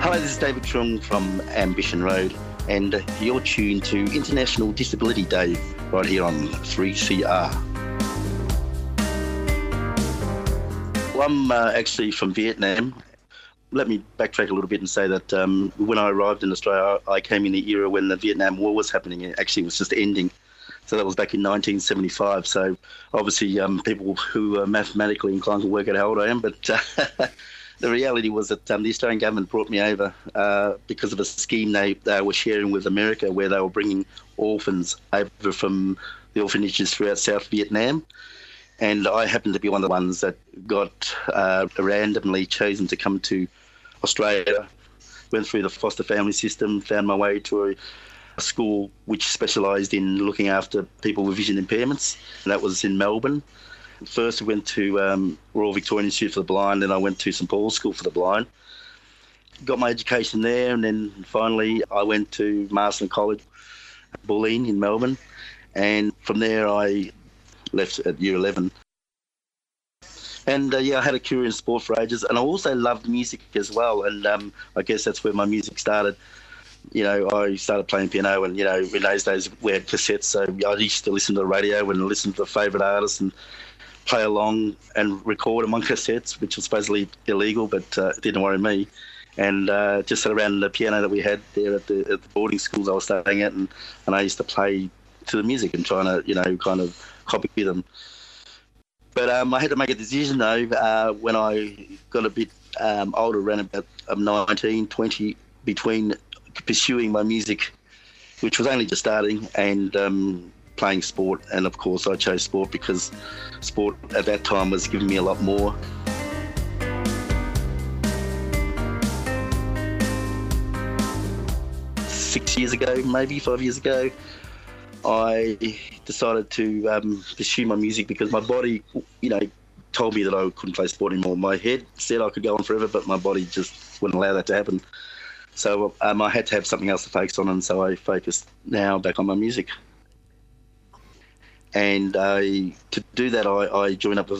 Hello, this is David Trung from Ambition Road, and you're tuned to International Disability Day right here on 3CR. Well, I'm actually from Vietnam. Let me backtrack a little bit and say that when I arrived in Australia, I came in the era when the Vietnam War was happening. It actually was just ending. So that was back in 1975. So obviously people who are mathematically inclined can work out how old I am, but the reality was that the Australian government brought me over because of a scheme they were sharing with America, where they were bringing orphans over from the orphanages throughout South Vietnam. And I happened to be one of the ones that got randomly chosen to come to Australia, went through the foster family system, found my way to a school which specialised in looking after people with vision impairments, and that was in Melbourne. First I went to Royal Victorian Institute for the Blind, then I went to St Paul's School for the Blind. Got my education there, and then finally I went to Marsden College, Bulleen in Melbourne, and from there I left at year 11. And I had a career in sport for ages, and I also loved music as well, and I guess that's where my music started. You know, I started playing piano, and, you know, in those days we had cassettes, so I used to listen to the radio and listen to the favourite artists and play along and record them on cassettes, which was supposedly illegal, but it didn't worry me. And just sat around the piano that we had there at the boarding schools I was staying at, and I used to play to the music and trying to, you know, kind of copy them. But I had to make a decision, though, when I got a bit older, around about 19, 20, between pursuing my music, which was only just starting, and playing sport. And, of course, I chose sport because sport at that time was giving me a lot more. Five years ago, I decided to pursue my music because my body, you know, told me that I couldn't play sport anymore. My head said I could go on forever, but my body just wouldn't allow that to happen. So I had to have something else to focus on, and so I focused now back on my music. And to do that, I joined up with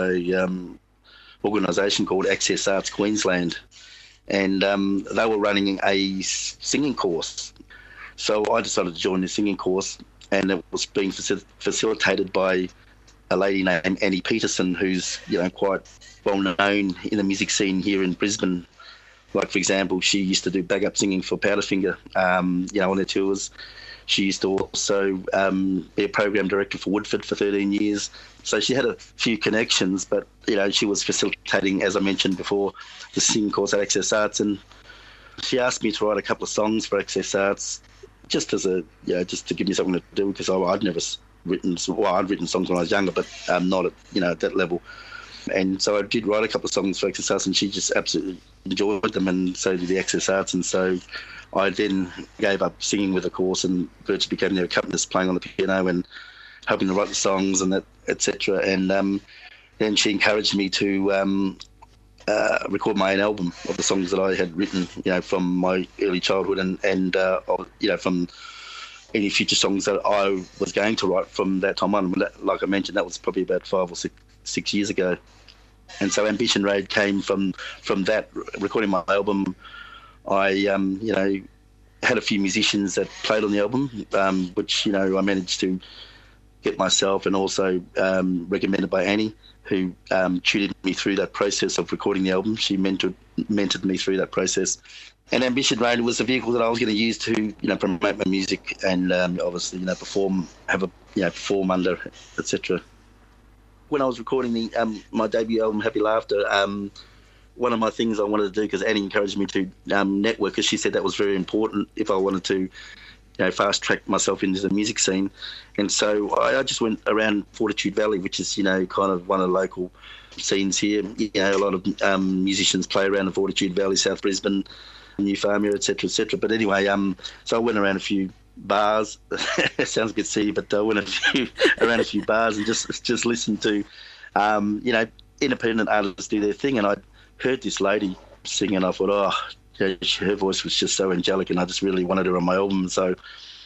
a organisation called Access Arts Queensland, and they were running a singing course. So I decided to join the singing course, and it was being facilitated by a lady named Annie Peterson, who's, you know, quite well known in the music scene here in Brisbane. Like, for example, she used to do backup singing for Powderfinger, you know, on their tours. She used to also be a program director for Woodford for 13 years. So she had a few connections, but, you know, she was facilitating, as I mentioned before, the singing course at Access Arts, and she asked me to write a couple of songs for Access Arts, just as a, you know, just to give me something to do, because I'd never written, well, I'd written songs when I was younger, but not at, you know, at that level. And so I did write a couple of songs for Access Arts, and she just absolutely enjoyed them, and so did the Access Arts. And so I then gave up singing with the course and virtually became their accompanist, playing on the piano and helping to write the songs and that, etc. And then she encouraged me to record my own album of the songs that I had written, you know, from my early childhood, and you know, from any future songs that I was going to write from that time on. Like I mentioned, that was probably about 5 or 6 years ago. And so Ambition Road came from that, recording my album. I, you know, had a few musicians that played on the album, which, you know, I managed to get myself, and also recommended by Annie, who tutored me through that process of recording the album. She mentored me through that process. And Ambition Road was the vehicle that I was going to use to, you know, promote my music and obviously, you know, perform under, etc. When I was recording my debut album, Happy Laughter, one of my things I wanted to do, because Annie encouraged me to network, because she said that was very important if I wanted to, you know, fast track myself into the music scene. And so I just went around Fortitude Valley, which is, you know, kind of one of the local scenes here. You know, a lot of musicians play around the Fortitude Valley, South Brisbane, New Farmia, etc., etc. But anyway, so I went around a few bars. It sounds a bit silly, but I went around a few bars and just listened to, you know, independent artists do their thing. And I heard this lady sing, and I thought, oh, yeah, her voice was just so angelic, and I just really wanted her on my album. So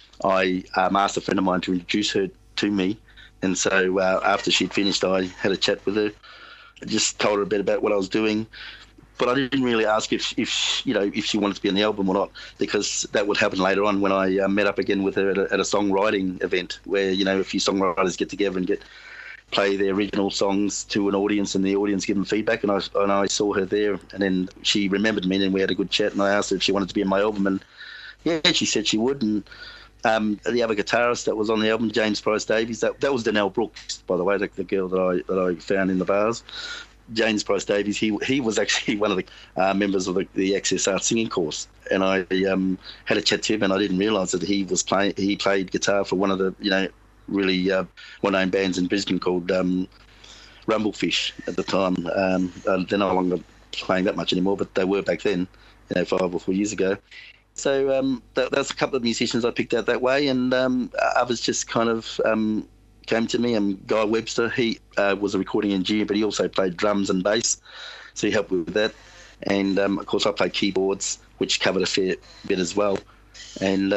I asked a friend of mine to introduce her to me. And so after she'd finished, I had a chat with her. I just told her a bit about what I was doing. but I didn't really ask if she wanted to be on the album or not, because that would happen later on when I met up again with her at a songwriting event where a few songwriters get together and play their original songs to an audience, and the audience give them feedback. And I saw her there, and then she remembered me, and we had a good chat. And I asked her if she wanted to be in my album, and yeah, she said she would. And the other guitarist that was on the album, James Price Davies, that was Donnell Brooks, by the way, the girl that I found in the bars. James Price Davies, he was actually one of the members of the Access Arts singing course, and I had a chat to him, and I didn't realise that he played guitar for one of the really well-known bands in Brisbane called Rumblefish at the time. They're no longer playing that much anymore, but they were back then, 5 or 4 years ago. So that's a couple of musicians I picked out that way, and others just kind of came to me. Guy Webster, he was a recording engineer, but he also played drums and bass, so he helped with that. And of course, I played keyboards, which covered a fair bit as well. And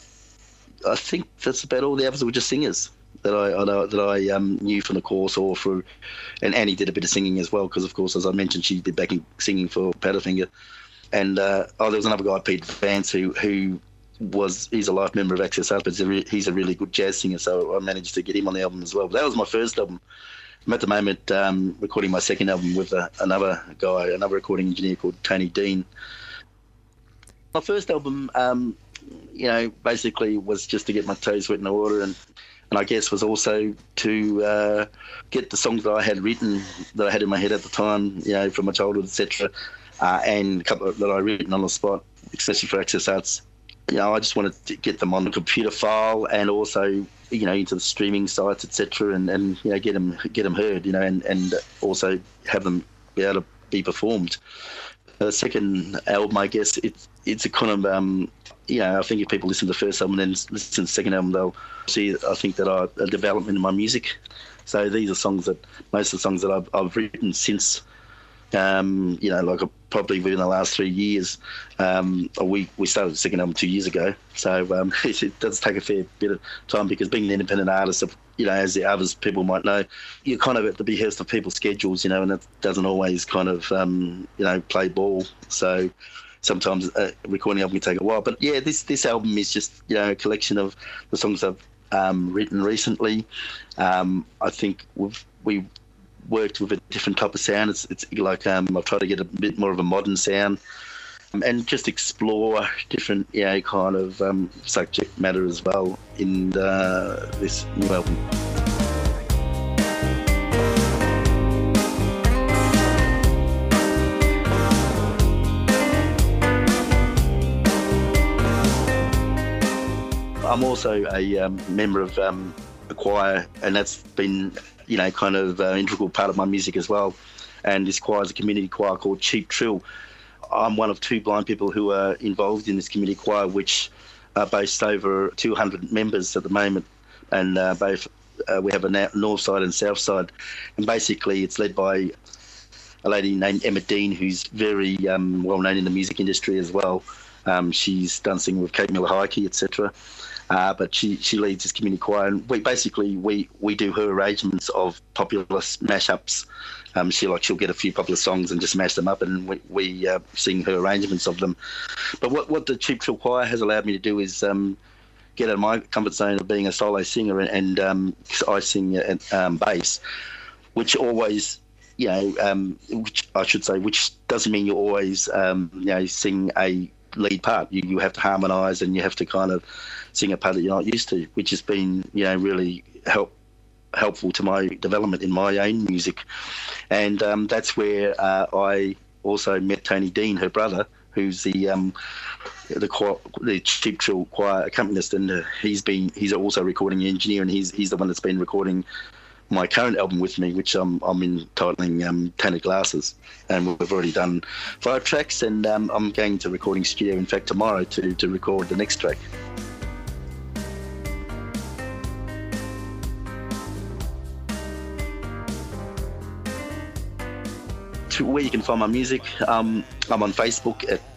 I think that's about all. The others were just singers that I knew from the course or through. And Annie did a bit of singing as well, because of course, as I mentioned, she did backing singing for Powderfinger. And there was another guy, Pete Vance, he's a life member of Access Arts, but he's a really good jazz singer, so I managed to get him on the album as well. But that was my first album. I'm at the moment recording my second album with another recording engineer called Tony Dean. My first album, basically was just to get my toes wet in the water, and I guess was also to get the songs that I had written, that I had in my head at the time, from my childhood, etc., and a couple that I written on the spot, especially for Access Arts. I just wanted to get them on the computer file, and also, into the streaming sites, etc., and get them heard, and also have them be able to be performed. The second album, I guess, it's a kind of, I think if people listen to the first album and then listen to the second album, they'll see, I think, that a development in my music. So these are most of the songs that I've written since, probably within the last 3 years. We started the second album 2 years ago, so it does take a fair bit of time, because being an independent artist, as the others people might know, you're kind of at the behest of people's schedules, and it doesn't always kind of, play ball. So sometimes a recording album can take a while. But yeah, this album is just, a collection of the songs I've written recently. I think we worked with a different type of sound. It's like I've tried to get a bit more of a modern sound, and just explore different kind of subject matter as well in this new album. I'm also a member of a choir, and that's been kind of integral part of my music as well. And this choir is a community choir called Cheap Trill. I'm one of 2 blind people who are involved in this community choir, which boasts over 200 members at the moment, and both we have a north side and south side. And basically it's led by a lady named Emma Dean, who's very well known in the music industry as well. She's done singing with Kate Miller-Heidke, etc. But she leads this community choir, and we do her arrangements of popular mashups. She'll get a few popular songs and just mash them up, and we sing her arrangements of them. But what the Cheap Trill Choir has allowed me to do is get out of my comfort zone of being a solo singer, and I sing bass, which always, which doesn't mean you always sing a lead part. You have to harmonise, and you have to kind of sing a part that you're not used to, which has been really helpful to my development in my own music. And that's where I also met Tony Dean, her brother, who's the Cheap Trill Choir accompanist, and he's also a recording engineer, and he's the one that's been recording my current album with me, which I'm entitling Tainted Glasses, and we've already done 5 tracks, and I'm going to recording studio, in fact, tomorrow to record the next track. Where you can find my music, I'm on Facebook at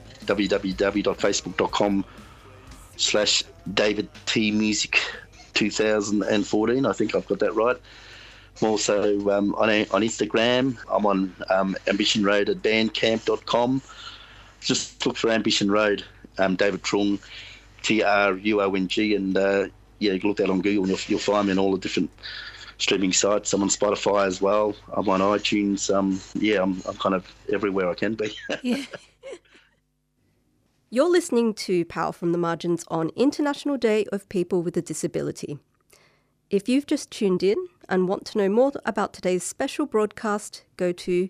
www.facebook.com/DavidTmusic 2014. I think I've got that right. I'm also on Instagram. I'm on Ambition Road at bandcamp.com. Just look for Ambition Road, David Trung, Truong, and you can look that on Google and you'll find me on all the different streaming sites. I'm on Spotify as well. I'm on iTunes. I'm kind of everywhere I can be. Yeah. You're listening to Power from the Margins on International Day of People with a Disability. If you've just tuned in and want to know more about today's special broadcast, go to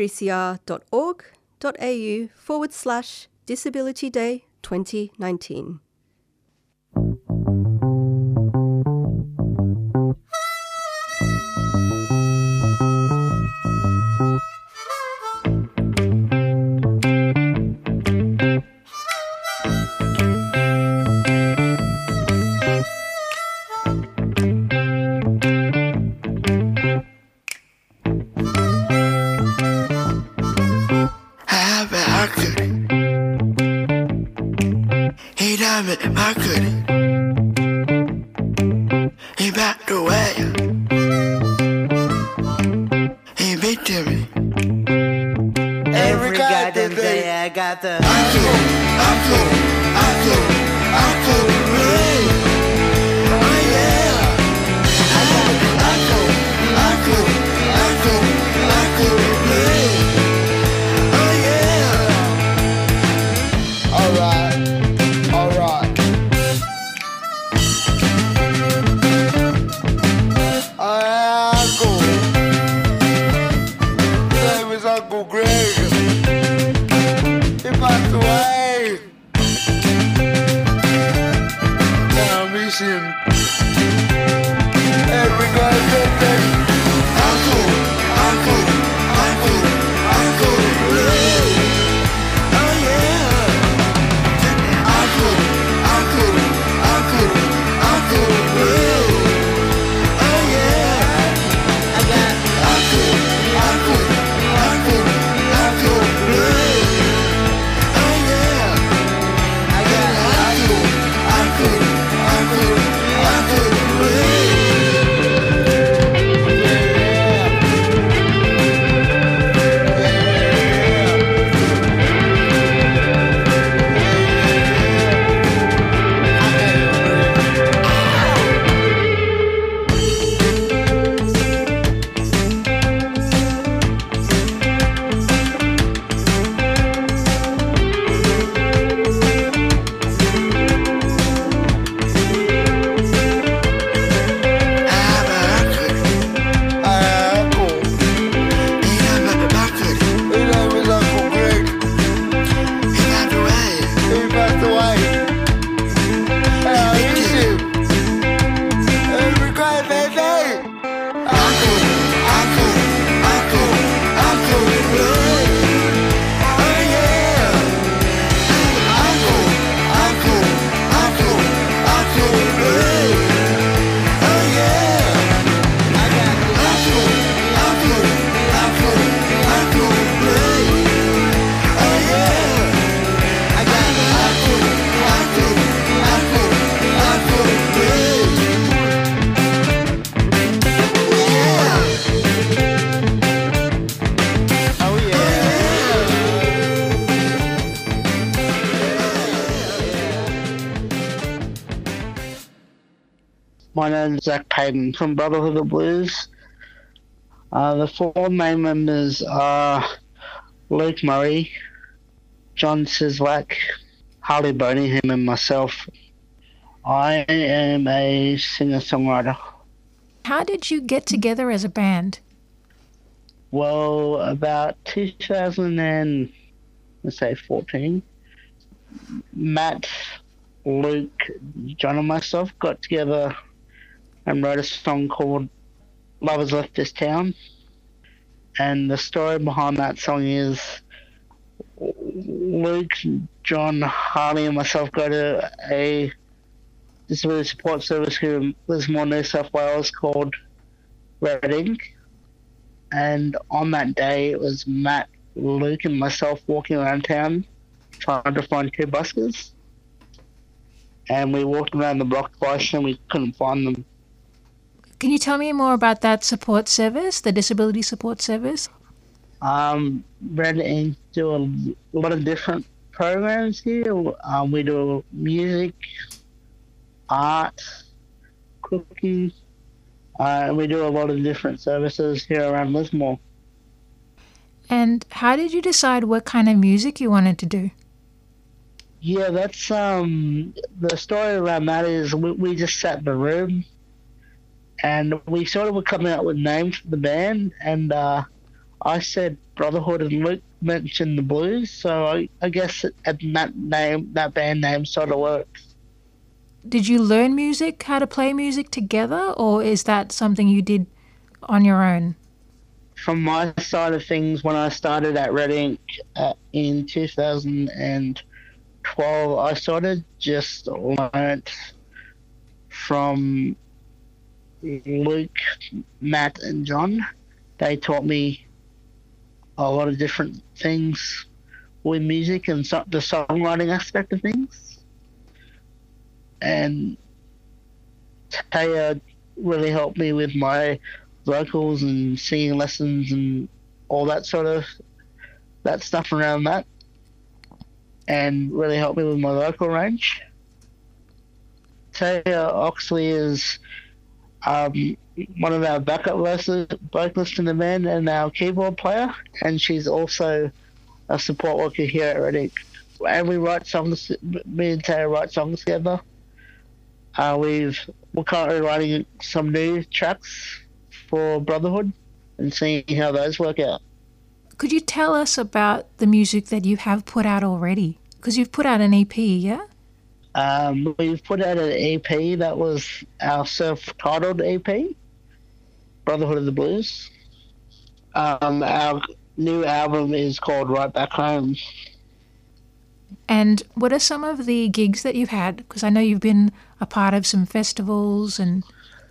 3cr.org.au/Disability Day 2019. I couldn't. He backed away. He beat to me. Every goddamn day I got the I could. Oh yeah. I could. Oh yeah. All right. My name is Zach Payton from Brotherhood of Blues. The four main members are Luke Murray, John Sislak, Harley Boneyham and myself. I am a singer-songwriter. How did you get together as a band? Well, about 2014, Matt, Luke, John and myself got together and wrote a song called Love Has Left This Town. And the story behind that song is Luke, John, Harley and myself go to a disability support service here in Lismore, New South Wales called Red Ink. And on that day it was Matt, Luke and myself walking around town trying to find two buskers. And we walked around the block twice and we couldn't find them. Can you tell me more about that support service, the disability support service? Red Ink do a lot of different programs here. We do music, art, cooking, and we do a lot of different services here around Lismore. And how did you decide what kind of music you wanted to do? Yeah, that's the story around that is we just sat in the room and we sort of were coming up with names for the band, and I said Brotherhood and Luke mentioned the blues, so I guess that band name sort of works. Did you learn music, how to play music together, or is that something you did on your own? From my side of things, when I started at Red Ink in 2012, I sort of just learnt from Luke, Matt, and John. They taught me a lot of different things with music and the songwriting aspect of things. And Taya really helped me with my vocals and singing lessons and all that stuff around that, and really helped me with my vocal range. Taya Oxley is one of our backup vocalists in the band and our keyboard player, and she's also a support worker here at Red Ink. And we write songs, me and Taya write songs together. We're currently writing some new tracks for Brotherhood and seeing how those work out. Could you tell us about the music that you have put out already? Because you've put out an EP, yeah? We've put out an EP that was our self-titled EP, Brotherhood of the Blues. Our new album is called Right Back Home. And what are some of the gigs that you've had? Because I know you've been a part of some festivals and...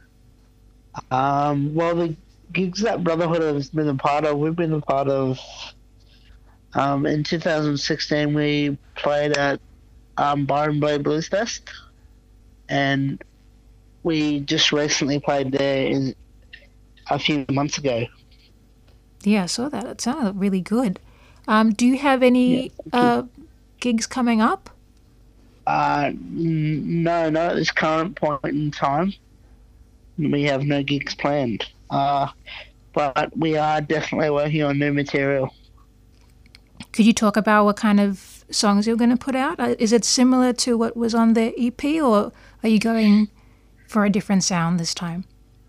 Well, the gigs that Brotherhood has been a part of, we've been a part of... in 2016, we played at Byron Bay Blues Fest, and we just recently played there a few months ago. Yeah, I saw that. It sounded really good. Do you have any gigs coming up? No, not at this current point in time. We have no gigs planned. But we are definitely working on new material. Could you talk about what kind of songs you're going to put out? Is it similar to what was on the EP, or are you going for a different sound this time?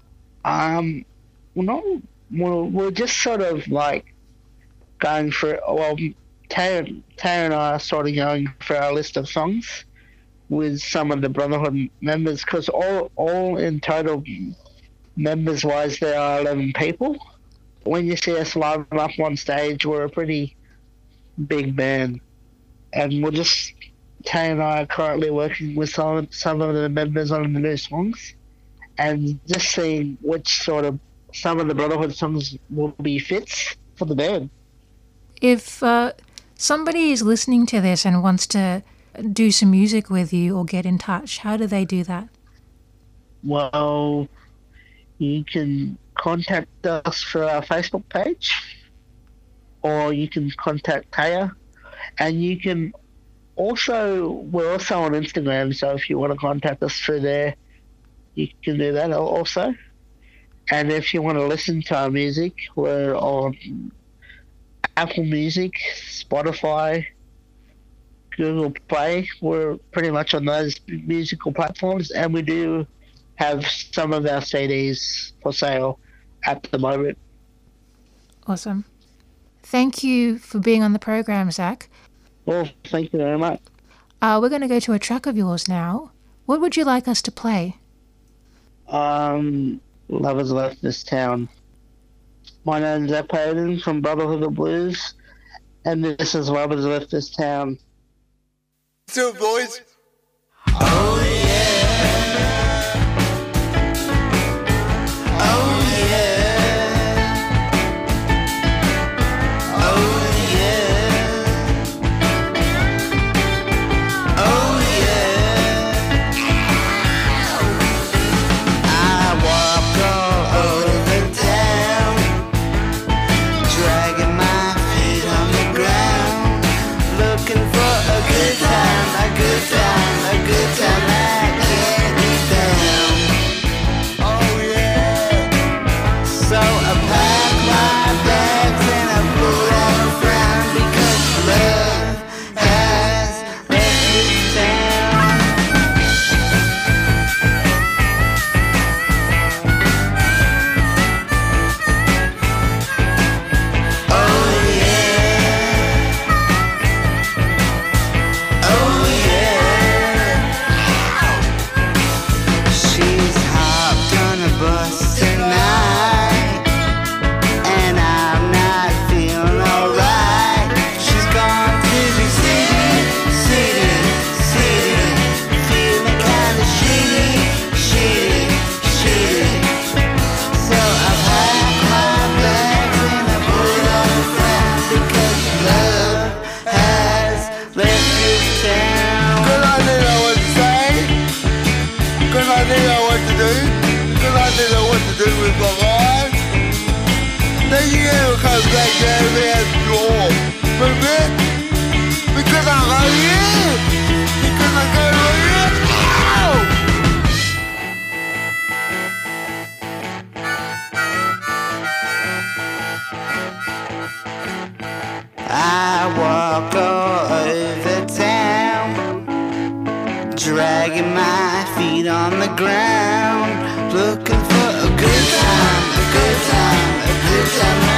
We're just sort of like going for, Taya and I are sort of going for our list of songs with some of the Brotherhood members, because all in total, members-wise, there are 11 people. When you see us live up on stage, we're a pretty big band, and Taya and I are currently working with some of the members on the new songs, and just seeing which sort of some of the Brotherhood songs will be fits for the band. If somebody is listening to this and wants to do some music with you or get in touch, how do they do that? Well, you can contact us through our Facebook page, or you can contact Taya, and you can we're also on Instagram, so if you want to contact us through there, you can do that also. And if you want to listen to our music, we're on Apple Music, Spotify, Google Play. We're pretty much on those musical platforms, and we do have some of our CDs for sale at the moment. Awesome. Thank you for being on the program, Zach. Well, thank you very much. We're going to go to a track of yours now. What would you like us to play? Love Has Left This Town. My name's Zach Payton from Brotherhood of Blues, and this is Love Has Left This Town. So, boys. Oh, yeah. Oh, yeah. Oh, yeah. Oh, yeah. I walk did with my life. Then you come back there and door. Baby, because I love you. Because I got love you. I walk all over town, dragging my feet on the ground, looking for a good time, a good time, a good time.